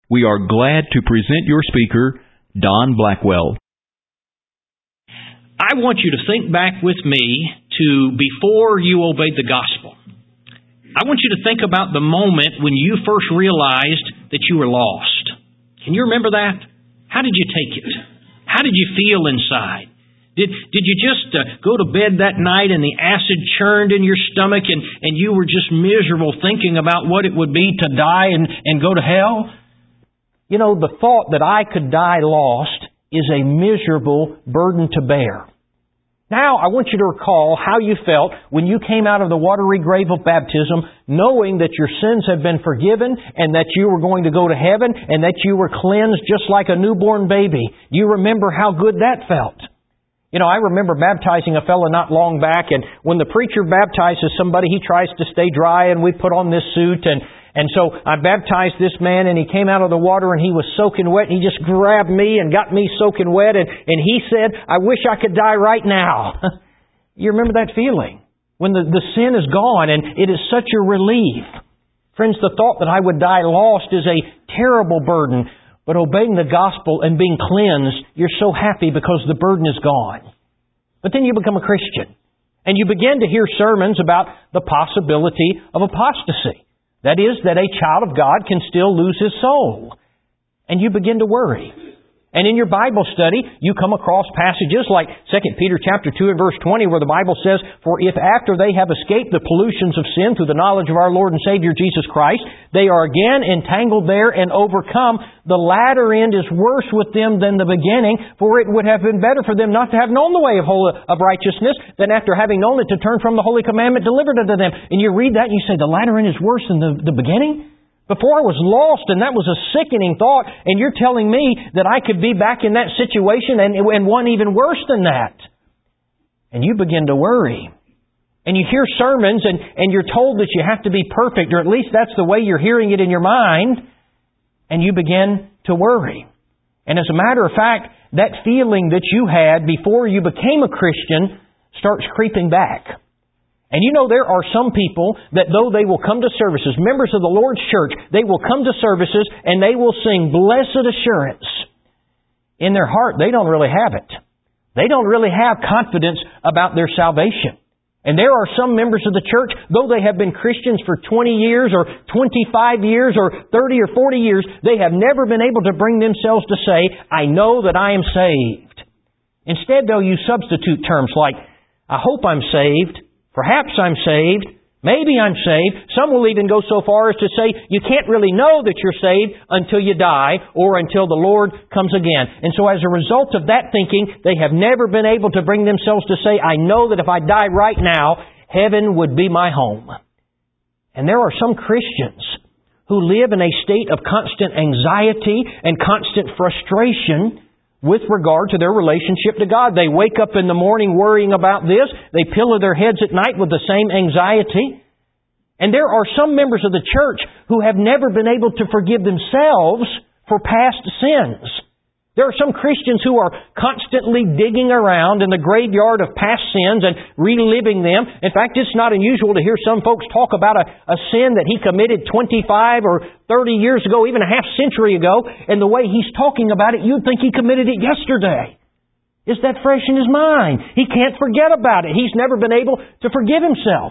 We are glad to present your speaker, Don Blackwell. I want you to think back with me to before you obeyed the gospel. I want you to think about the moment when you first realized that you were lost. Can you remember that? How did you take it? How did you feel inside? Did you just go to bed that night and the acid churned in your stomach and you were just miserable thinking about what it would be to die and go to hell? You know, the thought that I could die lost is a miserable burden to bear. Now, I want you to recall how you felt when you came out of the watery grave of baptism, knowing that your sins have been forgiven and that you were going to go to heaven and that you were cleansed just like a newborn baby. Do you remember how good that felt? You know, I remember baptizing a fellow not long back, and when the preacher baptizes somebody, he tries to stay dry, and we put on this suit, and so I baptized this man, and he came out of the water, and he was soaking wet, and he just grabbed me and got me soaking wet, and he said, "I wish I could die right now." You remember that feeling? When the sin is gone, and it is such a relief. Friends, the thought that I would die lost is a terrible burden, but obeying the gospel and being cleansed, you're so happy because the burden is gone. But then you become a Christian, and you begin to hear sermons about the possibility of apostasy. That is, that a child of God can still lose his soul. And you begin to worry. And in your Bible study, you come across passages like 2 Peter chapter 2 and verse 20 where the Bible says, "For if after they have escaped the pollutions of sin through the knowledge of our Lord and Savior Jesus Christ, they are again entangled there and overcome, the latter end is worse with them than the beginning, for it would have been better for them not to have known the way of righteousness than after having known it to turn from the holy commandment delivered unto them." And you read that and you say, the latter end is worse than the beginning? Before I was lost, and that was a sickening thought, and you're telling me that I could be back in that situation and one even worse than that. And you begin to worry. And you hear sermons, and you're told that you have to be perfect, or at least that's the way you're hearing it in your mind, and you begin to worry. And as a matter of fact, that feeling that you had before you became a Christian starts creeping back. And you know there are some people that though they will come to services, members of the Lord's church, they will come to services and they will sing Blessed Assurance. In their heart, they don't really have it. They don't really have confidence about their salvation. And there are some members of the church, though they have been Christians for 20 years or 25 years or 30 or 40 years, they have never been able to bring themselves to say, "I know that I am saved." Instead, they'll use substitute terms like, "I hope I'm saved," "Perhaps I'm saved," "Maybe I'm saved." Some will even go so far as to say you can't really know that you're saved until you die or until the Lord comes again. And so as a result of that thinking, they have never been able to bring themselves to say, "I know that if I die right now, heaven would be my home." And there are some Christians who live in a state of constant anxiety and constant frustration with regard to their relationship to God. They wake up in the morning worrying about this. They pillow their heads at night with the same anxiety. And there are some members of the church who have never been able to forgive themselves for past sins. There are some Christians who are constantly digging around in the graveyard of past sins and reliving them. In fact, it's not unusual to hear some folks talk about a sin that he committed 25 or 30 years ago, even a half century ago, and the way he's talking about it, you'd think he committed it yesterday. Is that fresh in his mind? He can't forget about it. He's never been able to forgive himself.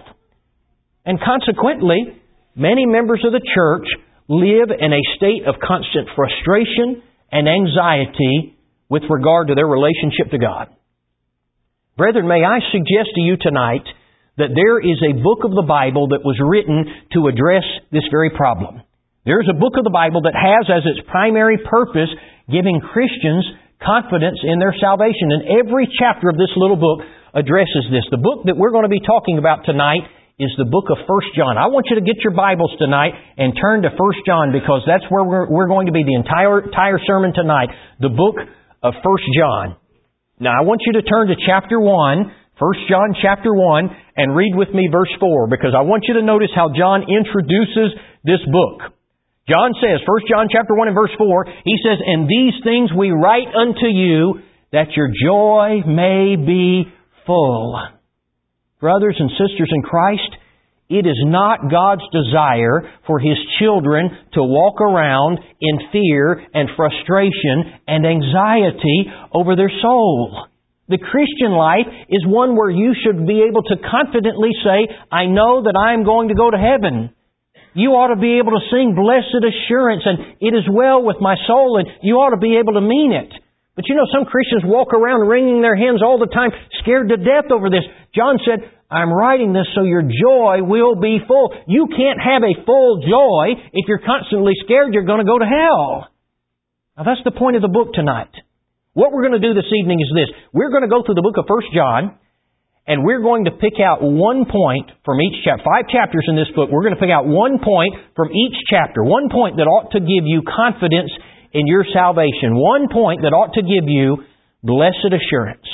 And consequently, many members of the church live in a state of constant frustration and anxiety with regard to their relationship to God. Brethren, may I suggest to you tonight that there is a book of the Bible that was written to address this very problem. There is a book of the Bible that has as its primary purpose giving Christians confidence in their salvation. And every chapter of this little book addresses this. The book that we're going to be talking about tonight is the book of 1 John. I want you to get your Bibles tonight and turn to 1 John because that's where we're going to be the entire sermon tonight. The book of 1 John. Now I want you to turn to chapter 1, 1 John chapter 1, and read with me verse 4 because I want you to notice how John introduces this book. John says, 1 John chapter 1 and verse 4, he says, "And these things we write unto you that your joy may be full." Brothers and sisters in Christ, It is not God's desire for His children to walk around in fear and frustration and anxiety over their soul. The Christian life is one where you should be able to confidently say, I know that I am going to go to heaven. You ought to be able to sing blessed assurance and it is well with my soul, and you ought to be able to mean it. But you know, some Christians walk around wringing their hands all the time, scared to death over this. John said, I'm writing this so your joy will be full. You can't have a full joy if you're constantly scared you're going to go to hell. Now that's the point of the book tonight. What we're going to do this evening is this. We're going to go through the book of 1 John, and we're going to pick out one point from each chapter. 5 chapters in this book. We're going to pick out one point from each chapter. One point that ought to give you confidence in your salvation. One point that ought to give you blessed assurance.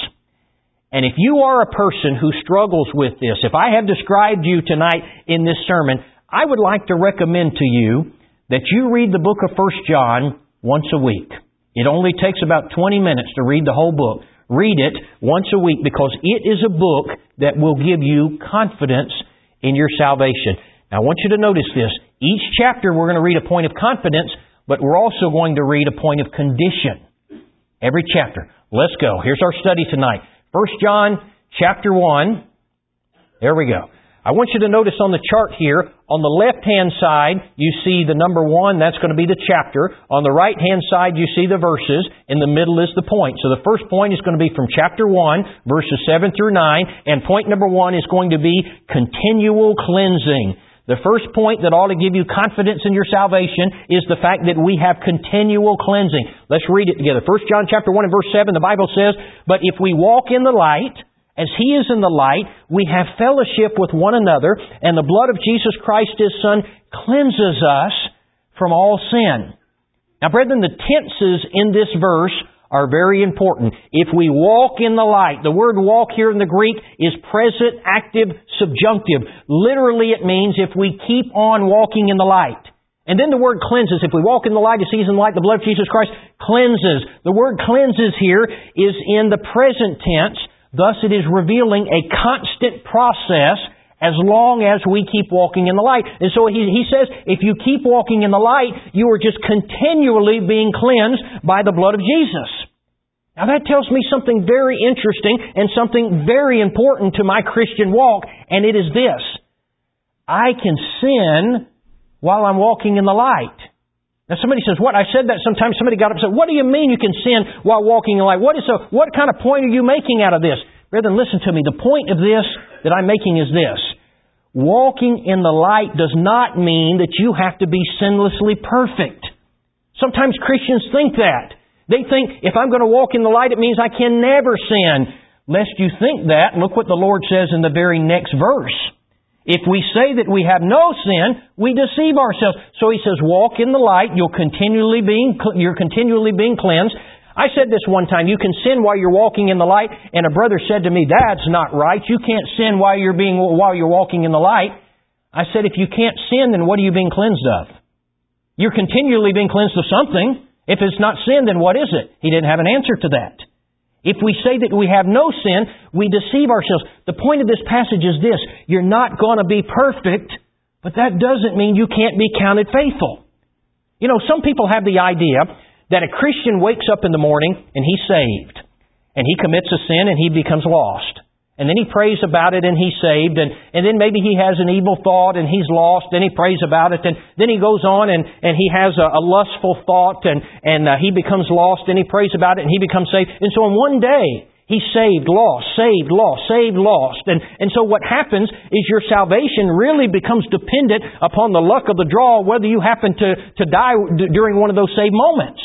And if you are a person who struggles with this, if I have described you tonight in this sermon, I would like to recommend to you that you read the book of 1 John once a week. It only takes about 20 minutes to read the whole book. Read it once a week because it is a book that will give you confidence in your salvation. Now I want you to notice this. Each chapter we're going to read a point of confidence, but we're also going to read a point of condition. Every chapter. Let's go. Here's our study tonight. 1 John chapter 1. There we go. I want you to notice on the chart here, on the left-hand side, you see the number 1. That's going to be the chapter. On the right-hand side, you see the verses. In the middle is the point. So the first point is going to be from chapter 1, verses 7 through 9. And point number 1 is going to be continual cleansing. The first point that ought to give you confidence in your salvation is the fact that we have continual cleansing. Let's read it together. 1 John chapter 1 and verse 7, the Bible says, But if we walk in the light, as He is in the light, we have fellowship with one another, and the blood of Jesus Christ, His Son, cleanses us from all sin. Now, brethren, the tenses in this verse are very important. If we walk in the light, the word walk here in the Greek is present, active, subjunctive. Literally, it means if we keep on walking in the light. And then the word cleanses. If we walk in the light, as He is in the light, the blood of Jesus Christ cleanses. The word cleanses here is in the present tense. Thus, it is revealing a constant process as long as we keep walking in the light. And so he says, if you keep walking in the light, you are just continually being cleansed by the blood of Jesus. Now that tells me something very interesting and something very important to my Christian walk, and it is this. I can sin while I'm walking in the light. Now somebody says, what? I said that sometimes. Somebody got up and said, what do you mean you can sin while walking in light? What kind of point are you making out of this? Brethren, listen to me. The point of this that I'm making is this. Walking in the light does not mean that you have to be sinlessly perfect. Sometimes Christians think that. They think, if I'm going to walk in the light, it means I can never sin. Lest you think that, look what the Lord says in the very next verse. If we say that we have no sin, we deceive ourselves. So He says, walk in the light. You're continually being cleansed. I said this one time, you can sin while you're walking in the light, and a brother said to me, that's not right. You can't sin while you're walking in the light. I said, if you can't sin, then what are you being cleansed of? You're continually being cleansed of something. If it's not sin, then what is it? He didn't have an answer to that. If we say that we have no sin, we deceive ourselves. The point of this passage is this. You're not going to be perfect, but that doesn't mean you can't be counted faithful. You know, some people have the idea that a Christian wakes up in the morning and he's saved. And he commits a sin and he becomes lost. And then he prays about it and he's saved. And then maybe he has an evil thought and he's lost. Then he prays about it. And then he goes on and he has a lustful thought and he becomes lost. And he prays about it and he becomes saved. And so in one day, he's saved, lost, saved, lost, saved, lost. And so what happens is your salvation really becomes dependent upon the luck of the draw, whether you happen to die during one of those saved moments.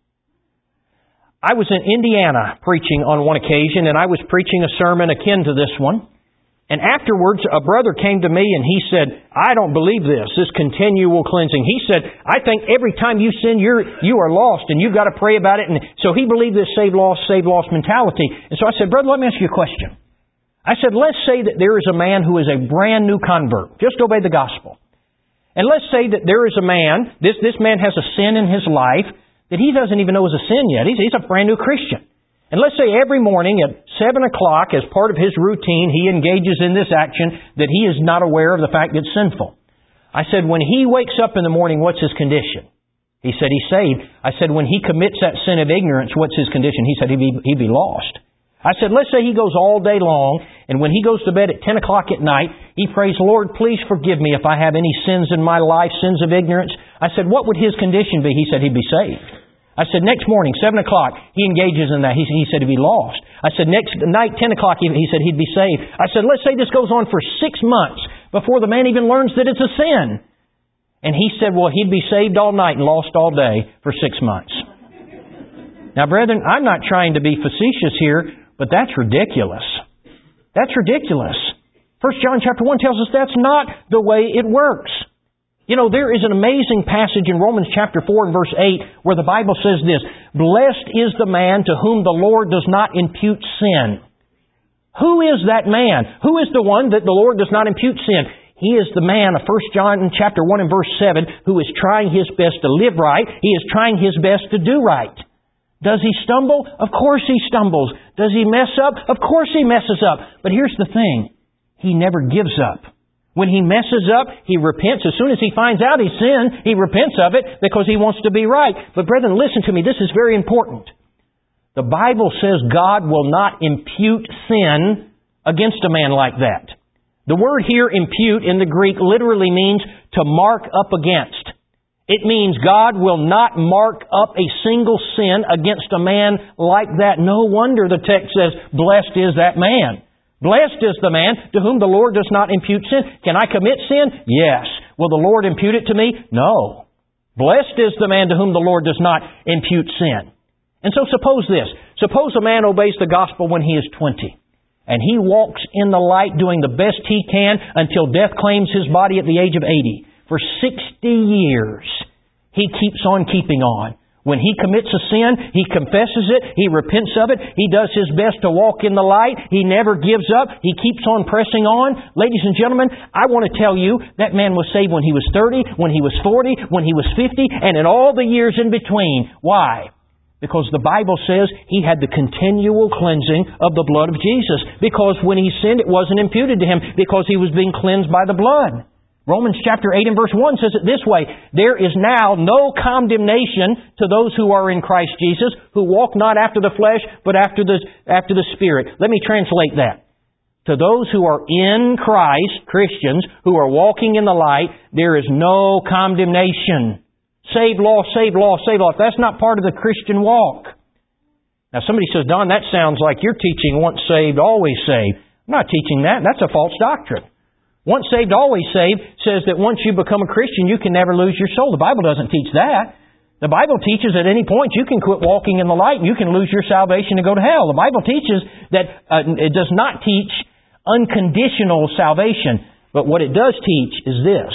I was in Indiana preaching on one occasion, and I was preaching a sermon akin to this one. And afterwards, a brother came to me and he said, I don't believe this continual cleansing. He said, I think every time you sin, you are lost, and you've got to pray about it. And so he believed this save, lost mentality. And so I said, brother, let me ask you a question. I said, let's say that there is a man who is a brand new convert. Just obey the gospel. And let's say that there is a man, this man has a sin in his life that he doesn't even know is a sin yet. He's a brand new Christian. And let's say every morning at 7 o'clock, as part of his routine, he engages in this action that he is not aware of the fact that it's sinful. I said, when he wakes up in the morning, what's his condition? He said he's saved. I said, when he commits that sin of ignorance, what's his condition? He said he'd be lost. I said, let's say he goes all day long, and when he goes to bed at 10 o'clock at night, he prays, Lord, please forgive me if I have any sins in my life, sins of ignorance. I said, what would his condition be? He said he'd be saved. I said, next morning, 7 o'clock, he engages in that. He said he'd be lost. I said, next night, 10 o'clock, he said he'd be saved. I said, let's say this goes on for 6 months before the man even learns that it's a sin. And he said, well, he'd be saved all night and lost all day for 6 months. Now, brethren, I'm not trying to be facetious here, but that's ridiculous. That's ridiculous. 1 John chapter 1 tells us that's not the way it works. You know, there is an amazing passage in Romans chapter 4 and verse 8 where the Bible says this, blessed is the man to whom the Lord does not impute sin. Who is that man? Who is the one that the Lord does not impute sin? He is the man of 1 John chapter 1 and verse 7 who is trying his best to live right. He is trying his best to do right. Does he stumble? Of course he stumbles. Does he mess up? Of course he messes up. But here's the thing. He never gives up. When he messes up, he repents. As soon as he finds out he's sinned, he repents of it because he wants to be right. But brethren, listen to me. This is very important. The Bible says God will not impute sin against a man like that. The word here, impute, in the Greek literally means to mark up against. It means God will not mark up a single sin against a man like that. No wonder the text says, blessed is that man. Blessed is the man to whom the Lord does not impute sin. Can I commit sin? Yes. Will the Lord impute it to me? No. Blessed is the man to whom the Lord does not impute sin. And so suppose this. Suppose a man obeys the gospel when he is 20. And he walks in the light doing the best he can until death claims his body at the age of 80. For 60 years, he keeps on keeping on. When he commits a sin, he confesses it, he repents of it, he does his best to walk in the light, he never gives up, he keeps on pressing on. Ladies and gentlemen, I want to tell you, that man was saved when he was 30, when he was 40, when he was 50, and in all the years in between. Why? Because the Bible says he had the continual cleansing of the blood of Jesus. Because when he sinned, it wasn't imputed to him, because he was being cleansed by the blood. Romans chapter 8 and verse 1 says it this way, there is now no condemnation to those who are in Christ Jesus, who walk not after the flesh, but after the Spirit. Let me translate that. To those who are in Christ, Christians, who are walking in the light, there is no condemnation. Save, lost, save, lost, save, lost. That's not part of the Christian walk. Now somebody says, Don, that sounds like you're teaching once saved, always saved. I'm not teaching that. That's a false doctrine. Once saved, always saved says that once you become a Christian, you can never lose your soul. The Bible doesn't teach that. The Bible teaches at any point you can quit walking in the light and you can lose your salvation and go to hell. The Bible teaches that it does not teach unconditional salvation. But what it does teach is this.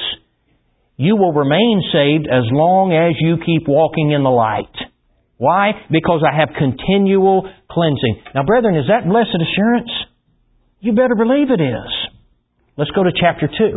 You will remain saved as long as you keep walking in the light. Why? Because I have continual cleansing. Now, brethren, is that blessed assurance? You better believe it is. Let's go to chapter 2.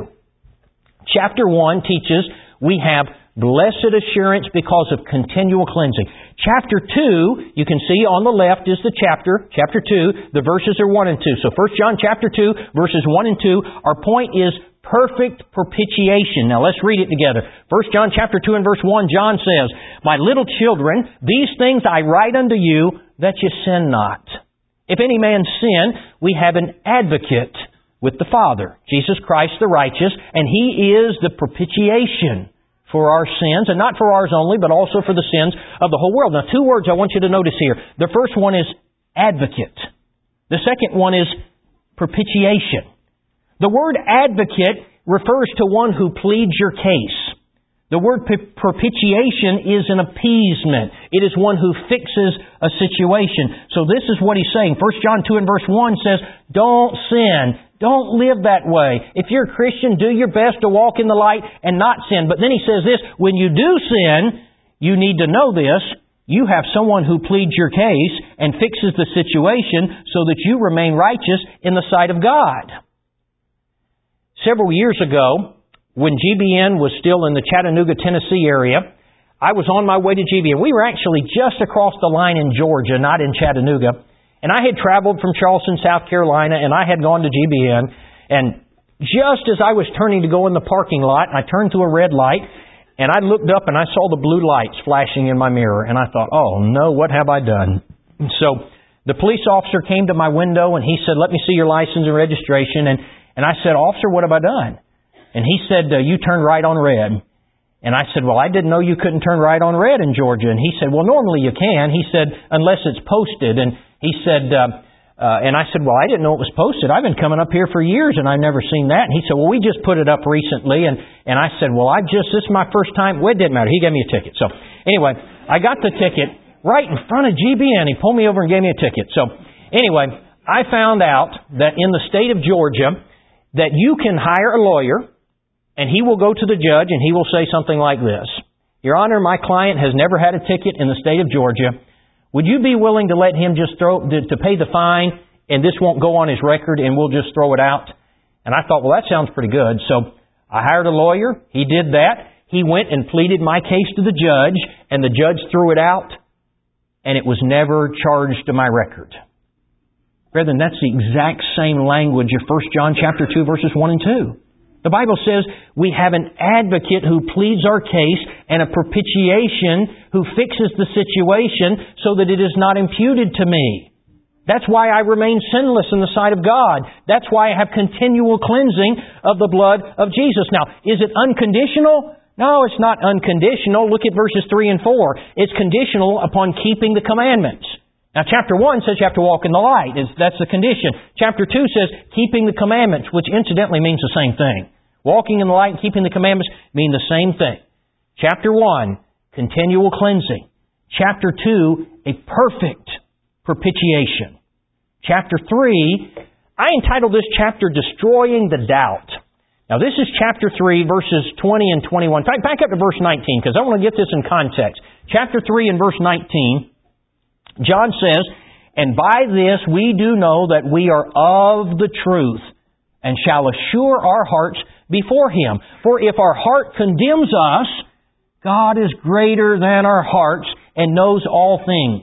Chapter 1 teaches we have blessed assurance because of continual cleansing. Chapter 2, you can see on the left is the chapter 2. The verses are 1 and 2. So 1 John chapter 2, verses 1 and 2, our point is perfect propitiation. Now let's read it together. 1 John chapter 2 and verse 1, John says, my little children, these things I write unto you, that you sin not. If any man sin, we have an advocate with the Father, Jesus Christ the righteous, and He is the propitiation for our sins, and not for ours only, but also for the sins of the whole world. Now, two words I want you to notice here. The first one is advocate. The second one is propitiation. The word advocate refers to one who pleads your case. The word propitiation is an appeasement. It is one who fixes a situation. So this is what he's saying. 1 John 2 and verse 1 says, don't sin. Don't live that way. If you're a Christian, do your best to walk in the light and not sin. But then he says this, when you do sin, you need to know this. You have someone who pleads your case and fixes the situation so that you remain righteous in the sight of God. Several years ago, when GBN was still in the Chattanooga, Tennessee area, I was on my way to GBN. We were actually just across the line in Georgia, not in Chattanooga. And I had traveled from Charleston, South Carolina, and I had gone to GBN. And just as I was turning to go in the parking lot, I turned to a red light, and I looked up and I saw the blue lights flashing in my mirror. And I thought, oh no, what have I done? And so the police officer came to my window and he said, let me see your license and registration. And I said, officer, what have I done? And he said, you turned right on red. And I said, well, I didn't know you couldn't turn right on red in Georgia. And he said, well, normally you can. He said, unless it's posted. And he said, and I said, well, I didn't know it was posted. I've been coming up here for years and I've never seen that. And he said, well, we just put it up recently. And I said, well, this is my first time. Well, it didn't matter. He gave me a ticket. So anyway, I got the ticket right in front of GBN. He pulled me over and gave me a ticket. So anyway, I found out that in the state of Georgia that you can hire a lawyer and he will go to the judge and he will say something like this. Your Honor, my client has never had a ticket in the state of Georgia. Would you be willing to let him just to pay the fine and this won't go on his record and we'll just throw it out? And I thought, well, that sounds pretty good. So I hired a lawyer. He did that. He went and pleaded my case to the judge and the judge threw it out and it was never charged to my record. Brethren, that's the exact same language of 1 John chapter 2 verses 1 and 2. The Bible says we have an advocate who pleads our case and a propitiation who fixes the situation so that it is not imputed to me. That's why I remain sinless in the sight of God. That's why I have continual cleansing of the blood of Jesus. Now, is it unconditional? No, it's not unconditional. Look at verses 3 and 4. It's conditional upon keeping the commandments. Now, chapter 1 says you have to walk in the light. That's the condition. Chapter 2 says keeping the commandments, which incidentally means the same thing. Walking in the light and keeping the commandments mean the same thing. Chapter 1, continual cleansing. Chapter 2, a perfect propitiation. Chapter 3, I entitled this chapter Destroying the Doubt. Now, this is chapter 3, verses 20 and 21. In fact, back up to verse 19, because I want to get this in context. Chapter 3 and verse 19, John says, and by this we do know that we are of the truth and shall assure our hearts before Him. For if our heart condemns us, God is greater than our hearts and knows all things.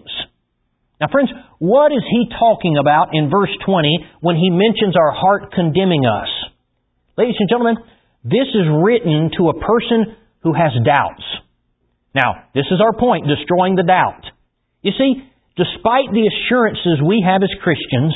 Now friends, what is He talking about in verse 20 when He mentions our heart condemning us? Ladies and gentlemen, this is written to a person who has doubts. Now, this is our point, destroying the doubt. You see, despite the assurances we have as Christians,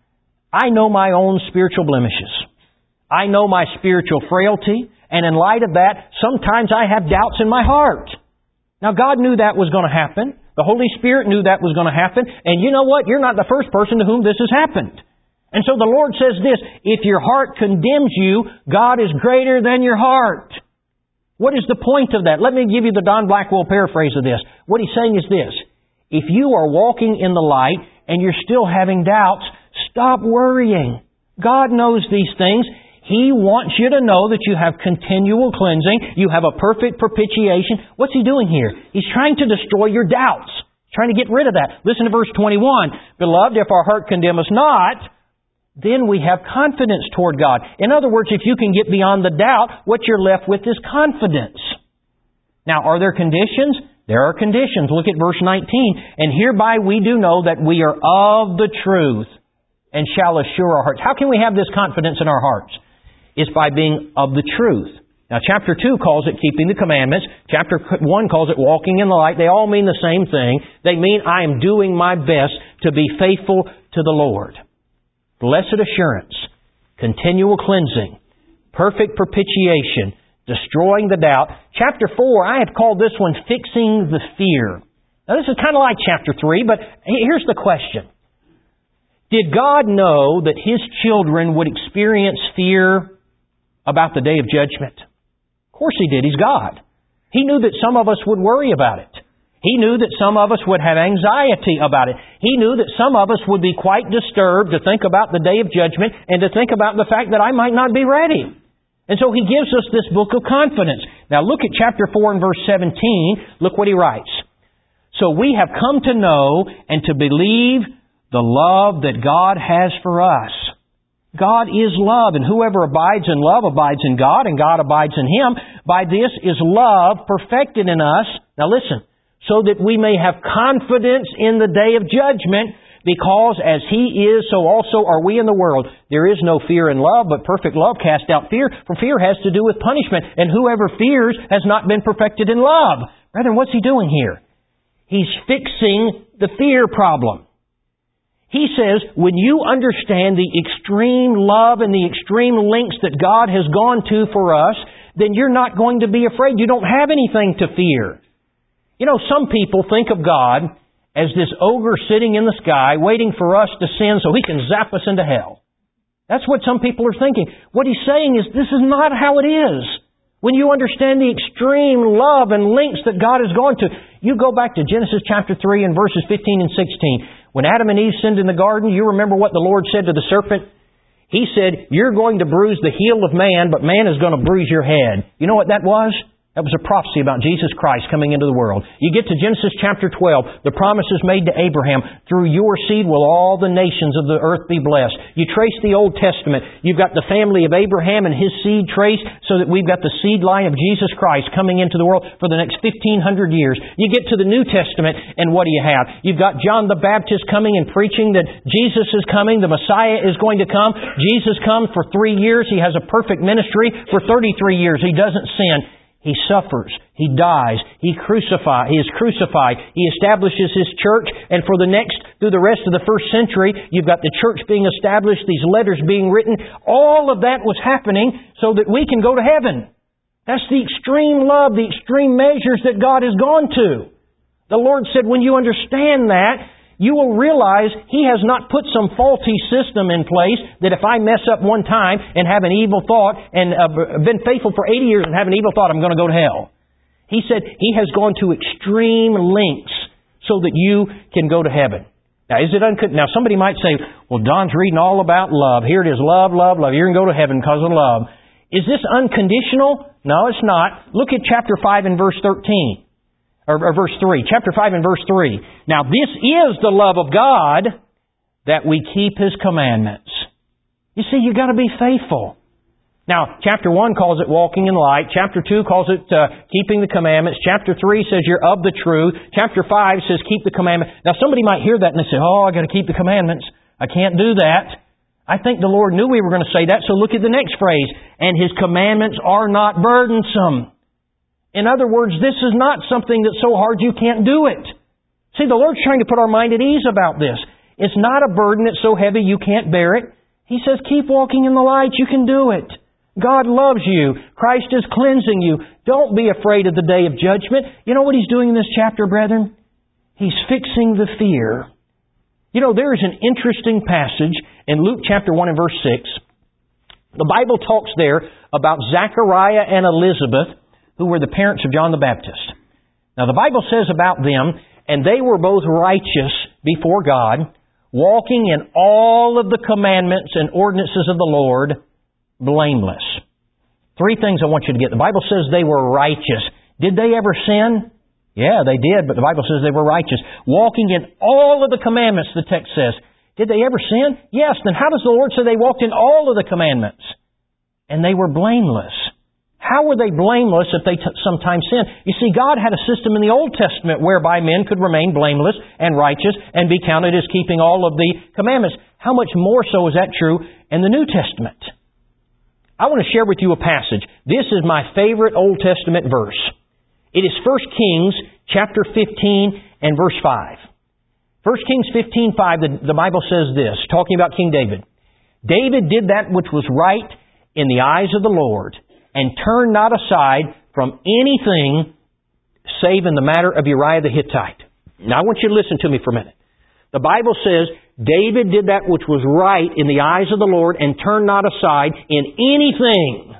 I know my own spiritual blemishes. I know my spiritual frailty, and in light of that, sometimes I have doubts in my heart. Now, God knew that was going to happen. The Holy Spirit knew that was going to happen. And you know what? You're not the first person to whom this has happened. And so the Lord says this, if your heart condemns you, God is greater than your heart. What is the point of that? Let me give you the Don Blackwell paraphrase of this. What he's saying is this. If you are walking in the light and you're still having doubts, stop worrying. God knows these things. He wants you to know that you have continual cleansing. You have a perfect propitiation. What's He doing here? He's trying to destroy your doubts. He's trying to get rid of that. Listen to verse 21. Beloved, if our heart condemn us not, then we have confidence toward God. In other words, if you can get beyond the doubt, what you're left with is confidence. Now, are there conditions? There are conditions. Look at verse 19. And hereby we do know that we are of the truth and shall assure our hearts. How can we have this confidence in our hearts? It's by being of the truth. Now, chapter 2 calls it keeping the commandments. Chapter 1 calls it walking in the light. They all mean the same thing. They mean I am doing my best to be faithful to the Lord. Blessed assurance, continual cleansing, perfect propitiation, destroying the doubt. Chapter 4, I have called this one fixing the fear. Now this is kind of like chapter 3, but here's the question. Did God know that His children would experience fear about the day of judgment? Of course He did. He's God. He knew that some of us would worry about it. He knew that some of us would have anxiety about it. He knew that some of us would be quite disturbed to think about the day of judgment and to think about the fact that I might not be ready. And so He gives us this book of confidence. Now look at chapter 4 and verse 17. Look what He writes. So we have come to know and to believe the love that God has for us. God is love, and whoever abides in love abides in God, and God abides in him. By this is love perfected in us. Now listen. So that we may have confidence in the day of judgment, Because as He is, so also are we in the world. There is no fear in love, but perfect love casts out fear, for fear has to do with punishment. And whoever fears has not been perfected in love. Brethren, what's He doing here? He's fixing the fear problem. He says, when you understand the extreme love and the extreme lengths that God has gone to for us, then you're not going to be afraid. You don't have anything to fear. You know, some people think of God as this ogre sitting in the sky waiting for us to sin so He can zap us into hell. That's what some people are thinking. What He's saying is, this is not how it is. When you understand the extreme love and lengths that God has gone to, you go back to Genesis chapter 3 and verses 15 and 16. When Adam and Eve sinned in the garden, you remember what the Lord said to the serpent? He said, you're going to bruise the heel of man, but man is going to bruise your head. You know what that was? That was a prophecy about Jesus Christ coming into the world. You get to Genesis chapter 12, the promise is made to Abraham, through your seed will all the nations of the earth be blessed. You trace the Old Testament, you've got the family of Abraham and his seed traced, so that we've got the seed line of Jesus Christ coming into the world for the next 1,500 years. You get to the New Testament, and what do you have? You've got John the Baptist coming and preaching that Jesus is coming, the Messiah is going to come. Jesus comes for 3 years, He has a perfect ministry. For 33 years, He doesn't sin. He suffers. He dies. He is crucified. He establishes His church. And for through the rest of the first century, you've got the church being established, these letters being written. All of that was happening so that we can go to heaven. That's the extreme love, the extreme measures that God has gone to. The Lord said, when you understand that, you will realize He has not put some faulty system in place that if I mess up one time and have an evil thought and been faithful for 80 years and have an evil thought, I'm going to go to hell. He said He has gone to extreme lengths so that you can go to heaven. Now, Now, somebody might say, well, Don's reading all about love. Here it is, love, love, love. You're going to go to heaven because of love. Is this unconditional? No, it's not. Look at chapter 5 and verse 13. Or verse 3. Chapter 5 and verse 3. Now, this is the love of God, that we keep His commandments. You see, you've got to be faithful. Now, chapter 1 calls it walking in the light. Chapter 2 calls it keeping the commandments. Chapter 3 says you're of the truth. Chapter 5 says keep the commandments. Now, somebody might hear that and they say, oh, I've got to keep the commandments. I can't do that. I think the Lord knew we were going to say that, so look at the next phrase. And His commandments are not burdensome. In other words, this is not something that's so hard you can't do it. See, the Lord's trying to put our mind at ease about this. It's not a burden that's so heavy you can't bear it. He says, keep walking in the light. You can do it. God loves you. Christ is cleansing you. Don't be afraid of the day of judgment. You know what He's doing in this chapter, brethren? He's fixing the fear. You know, there is an interesting passage in Luke chapter 1 and verse 6. The Bible talks there about Zechariah and Elizabeth, who were the parents of John the Baptist. Now, the Bible says about them, and they were both righteous before God, walking in all of the commandments and ordinances of the Lord, blameless. 3 things I want you to get. The Bible says they were righteous. Did they ever sin? Yeah, they did, but the Bible says they were righteous. Walking in all of the commandments, the text says. Did they ever sin? Yes. Then how does the Lord say they walked in all of the commandments? And they were blameless. How were they blameless if they sometimes sinned? You see, God had a system in the Old Testament whereby men could remain blameless and righteous and be counted as keeping all of the commandments. How much more so is that true in the New Testament? I want to share with you a passage. This is my favorite Old Testament verse. It is 1 Kings chapter 15 and verse 5. 1 Kings 15:5, the Bible says this, talking about King David. David did that which was right in the eyes of the Lord, and turned not aside from anything save in the matter of Uriah the Hittite. Now I want you to listen to me for a minute. The Bible says, David did that which was right in the eyes of the Lord and turned not aside in anything.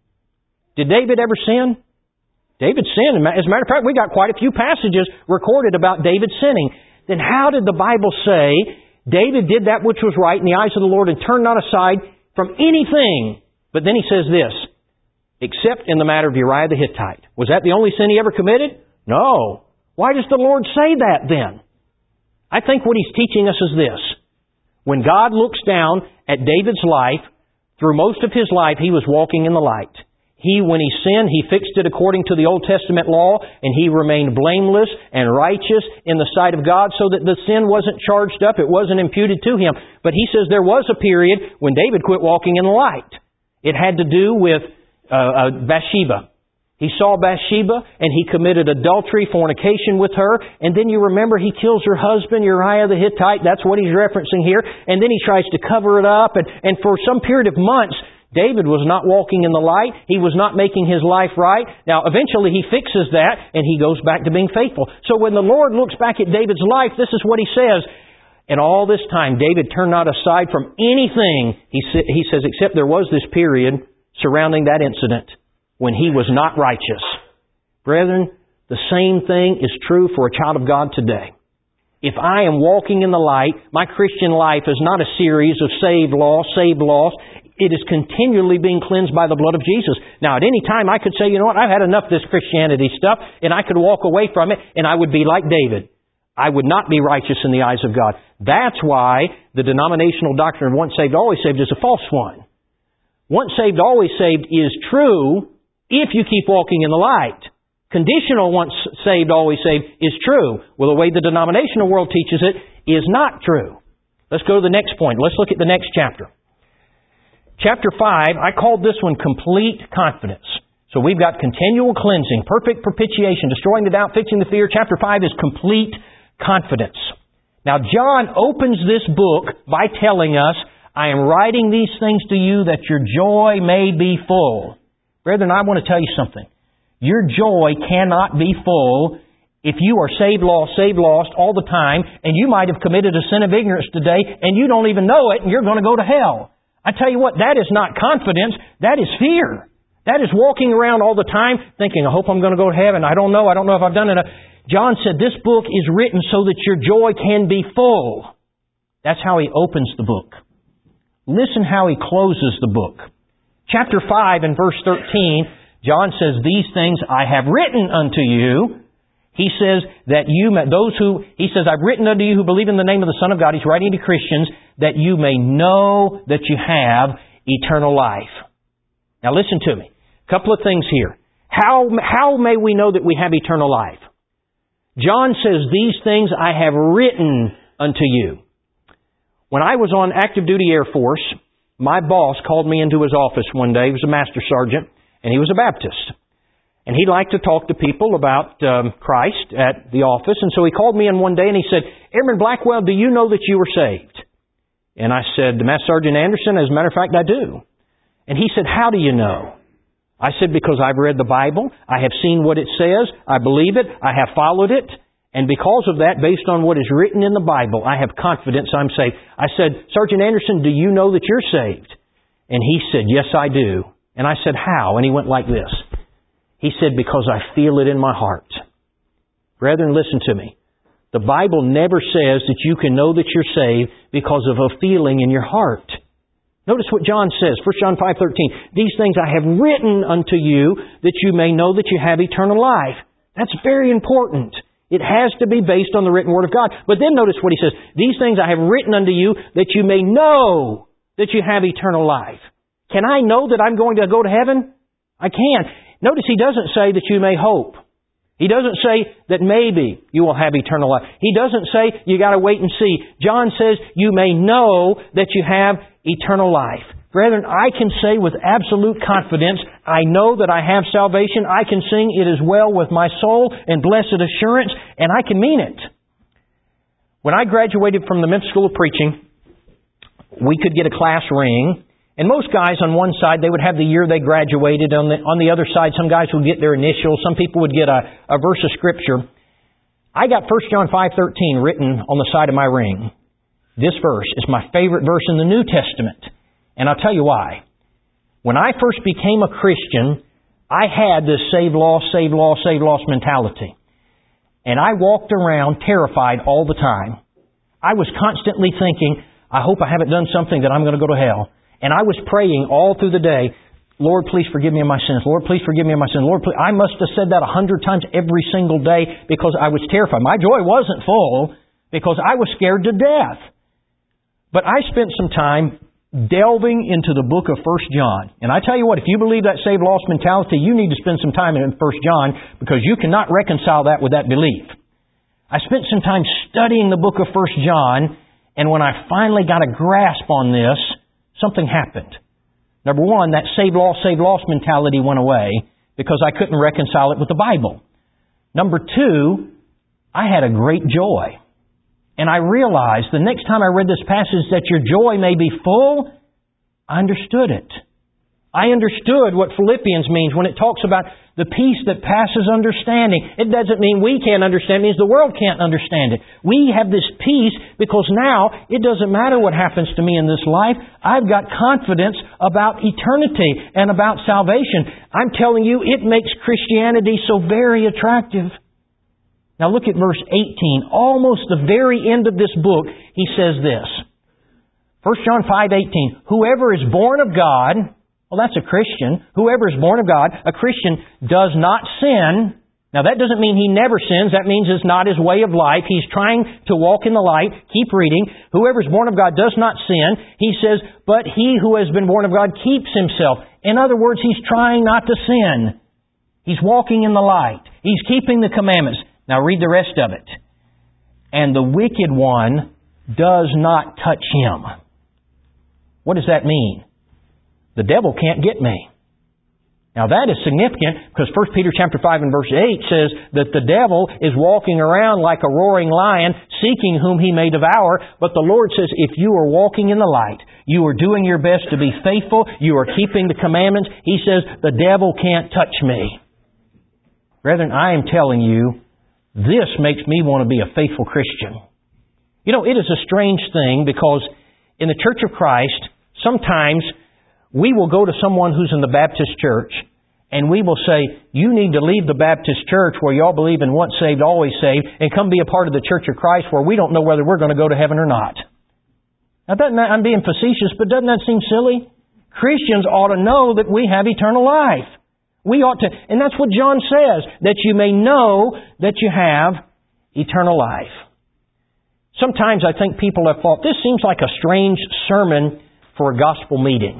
Did David ever sin? David sinned. As a matter of fact, we got quite a few passages recorded about David sinning. Then how did the Bible say David did that which was right in the eyes of the Lord and turned not aside from anything? But then he says this, except in the matter of Uriah the Hittite. Was that the only sin he ever committed? No. Why does the Lord say that then? I think what He's teaching us is this. When God looks down at David's life, through most of his life he was walking in the light. When he sinned, he fixed it according to the Old Testament law, and he remained blameless and righteous in the sight of God so that the sin wasn't charged up, it wasn't imputed to him. But he says there was a period when David quit walking in the light. It had to do with Bathsheba. He saw Bathsheba, and he committed adultery, fornication with her, and then you remember he kills her husband, Uriah the Hittite. That's what he's referencing here. And then he tries to cover it up, and for some period of months, David was not walking in the light. He was not making his life right. Now, eventually he fixes that, and he goes back to being faithful. So when the Lord looks back at David's life, this is what he says. And all this time, David turned not aside from anything, he says, except there was this period surrounding that incident when he was not righteous. Brethren, the same thing is true for a child of God today. If I am walking in the light, my Christian life is not a series of saved, lost, saved, lost. It is continually being cleansed by the blood of Jesus. Now, at any time, I could say, you know what, I've had enough of this Christianity stuff, and I could walk away from it, and I would be like David. I would not be righteous in the eyes of God. That's why the denominational doctrine of once saved, always saved is a false one. Once saved, always saved is true if you keep walking in the light. Conditional once saved, always saved is true. Well, the way the denominational world teaches it is not true. Let's go to the next point. Let's look at the next chapter. Chapter 5, I called this one Complete Confidence. So we've got continual cleansing, perfect propitiation, destroying the doubt, fixing the fear. Chapter 5 is Complete Confidence. Now John opens this book by telling us, I am writing these things to you that your joy may be full. Brethren, I want to tell you something. Your joy cannot be full if you are saved, lost all the time, and you might have committed a sin of ignorance today, and you don't even know it, and you're going to go to hell. I tell you what, that is not confidence, that is fear. That is walking around all the time thinking, I hope I'm going to go to heaven. I don't know if I've done enough. John said this book is written so that your joy can be full. That's how he opens the book. Listen how he closes the book. Chapter 5 and verse 13, John says, these things I have written unto you. He says that I've written unto you who believe in the name of the Son of God. He's writing to Christians that you may know that you have eternal life. Now listen to me. A couple of things here. How may we know that we have eternal life? John says, these things I have written unto you. When I was on active duty Air Force, my boss called me into his office one day. He was a master sergeant, and he was a Baptist. And he liked to talk to people about Christ at the office. And so he called me in one day and he said, Airman Blackwell, do you know that you were saved? And I said, Master Sergeant Anderson, as a matter of fact, I do. And he said, how do you know? I said, because I've read the Bible. I have seen what it says. I believe it. I have followed it. And because of that, based on what is written in the Bible, I have confidence I'm saved. I said, Sergeant Anderson, do you know that you're saved? And he said, yes, I do. And I said, how? And he went like this. He said, because I feel it in my heart. Brethren, listen to me. The Bible never says that you can know that you're saved because of a feeling in your heart. Notice what John says, 1 John 5:13. These things I have written unto you that you may know that you have eternal life. That's very important. It has to be based on the written Word of God. But then notice what he says. These things I have written unto you that you may know that you have eternal life. Can I know that I'm going to go to heaven? I can. Notice he doesn't say that you may hope. He doesn't say that maybe you will have eternal life. He doesn't say you got to wait and see. John says you may know that you have eternal life. Brethren, I can say with absolute confidence, I know that I have salvation. I can sing it is well with my soul and blessed assurance, and I can mean it. When I graduated from the Memphis School of Preaching, we could get a class ring. And most guys on one side, they would have the year they graduated. On the other side, some guys would get their initials. Some people would get a verse of Scripture. I got 1 John 5:13 written on the side of my ring. This verse is my favorite verse in the New Testament. And I'll tell you why. When I first became a Christian, I had this save, lost mentality. And I walked around terrified all the time. I was constantly thinking, I hope I haven't done something that I'm going to go to hell. And I was praying all through the day, Lord, please forgive me of my sins. Lord, please forgive me of my sins. Lord, please. I must have said that 100 times every single day because I was terrified. My joy wasn't full because I was scared to death. But I spent some time delving into the book of 1 John. And I tell you what, if you believe that saved-lost mentality, you need to spend some time in 1 John because you cannot reconcile that with that belief. I spent some time studying the book of 1 John, and when I finally got a grasp on this, something happened. Number one, that saved-lost mentality went away because I couldn't reconcile it with the Bible. Number two, I had a great joy. And I realized the next time I read this passage that your joy may be full, I understood it. I understood what Philippians means when it talks about the peace that passes understanding. It doesn't mean we can't understand. It means the world can't understand it. We have this peace because now it doesn't matter what happens to me in this life. I've got confidence about eternity and about salvation. I'm telling you, it makes Christianity so very attractive. Now look at verse 18. Almost the very end of this book, he says this. 1 John 5:18. Whoever is born of God, well, that's a Christian. Whoever is born of God, a Christian, does not sin. Now that doesn't mean he never sins. That means it's not his way of life. He's trying to walk in the light. Keep reading. Whoever is born of God does not sin. He says, but he who has been born of God keeps himself. In other words, he's trying not to sin. He's walking in the light. He's keeping the commandments. Now read the rest of it. And the wicked one does not touch him. What does that mean? The devil can't get me. Now that is significant because 1 Peter chapter 5 and verse 8 says that the devil is walking around like a roaring lion seeking whom he may devour. But the Lord says if you are walking in the light, you are doing your best to be faithful, you are keeping the commandments, He says the devil can't touch me. Brethren, I am telling you, this makes me want to be a faithful Christian. You know, it is a strange thing because in the Church of Christ, sometimes we will go to someone who's in the Baptist church and we will say, you need to leave the Baptist church where y'all believe in once saved, always saved and come be a part of the Church of Christ where we don't know whether we're going to go to heaven or not. Now, I'm being facetious, but doesn't that seem silly? Christians ought to know that we have eternal life. We ought to, and that's what John says, that you may know that you have eternal life. Sometimes I think people have thought, this seems like a strange sermon for a gospel meeting.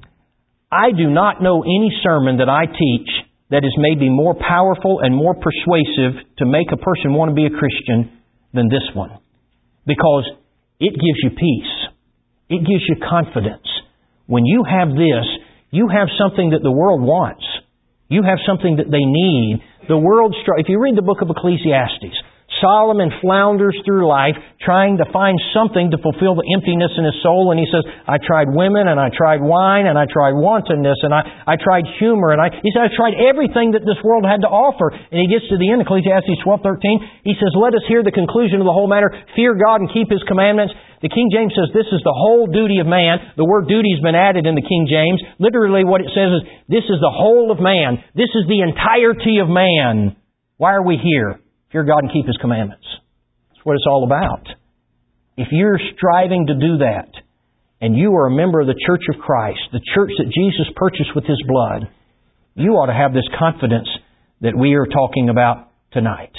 I do not know any sermon that I teach that is maybe more powerful and more persuasive to make a person want to be a Christian than this one. Because it gives you peace. It gives you confidence. When you have this, you have something that the world wants. You have something that they need. The world, if you read the book of Ecclesiastes, Solomon flounders through life trying to find something to fulfill the emptiness in his soul. And he says, I tried women and I tried wine and I tried wantonness and I tried humor. And he said, I tried everything that this world had to offer. And he gets to the end, Ecclesiastes 12:13. He says, let us hear the conclusion of the whole matter. Fear God and keep His commandments. The King James says this is the whole duty of man. The word duty has been added in the King James. Literally what it says is this is the whole of man. This is the entirety of man. Why are we here? Fear God and keep His commandments. That's what it's all about. If you're striving to do that, and you are a member of the Church of Christ, the church that Jesus purchased with His blood, you ought to have this confidence that we are talking about tonight.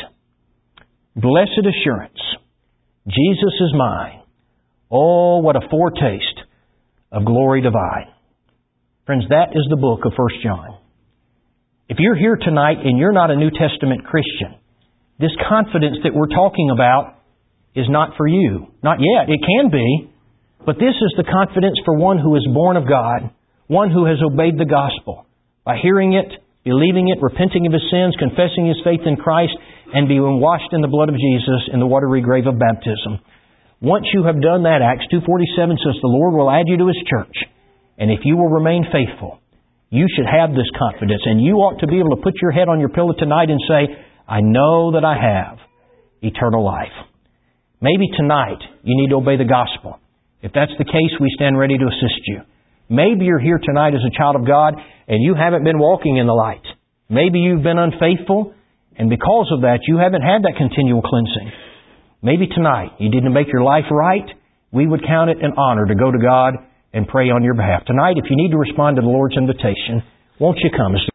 Blessed assurance, Jesus is mine. Oh, what a foretaste of glory divine. Friends, that is the book of 1 John. If you're here tonight and you're not a New Testament Christian, this confidence that we're talking about is not for you. Not yet. It can be. But this is the confidence for one who is born of God, one who has obeyed the gospel. By hearing it, believing it, repenting of his sins, confessing his faith in Christ, and being washed in the blood of Jesus in the watery grave of baptism. Once you have done that, Acts 2:47 says the Lord will add you to His church. And if you will remain faithful, you should have this confidence. And you ought to be able to put your head on your pillow tonight and say, I know that I have eternal life. Maybe tonight you need to obey the gospel. If that's the case, we stand ready to assist you. Maybe you're here tonight as a child of God and you haven't been walking in the light. Maybe you've been unfaithful and because of that you haven't had that continual cleansing. Maybe tonight you need to make your life right. We would count it an honor to go to God and pray on your behalf. Tonight, if you need to respond to the Lord's invitation, won't you come?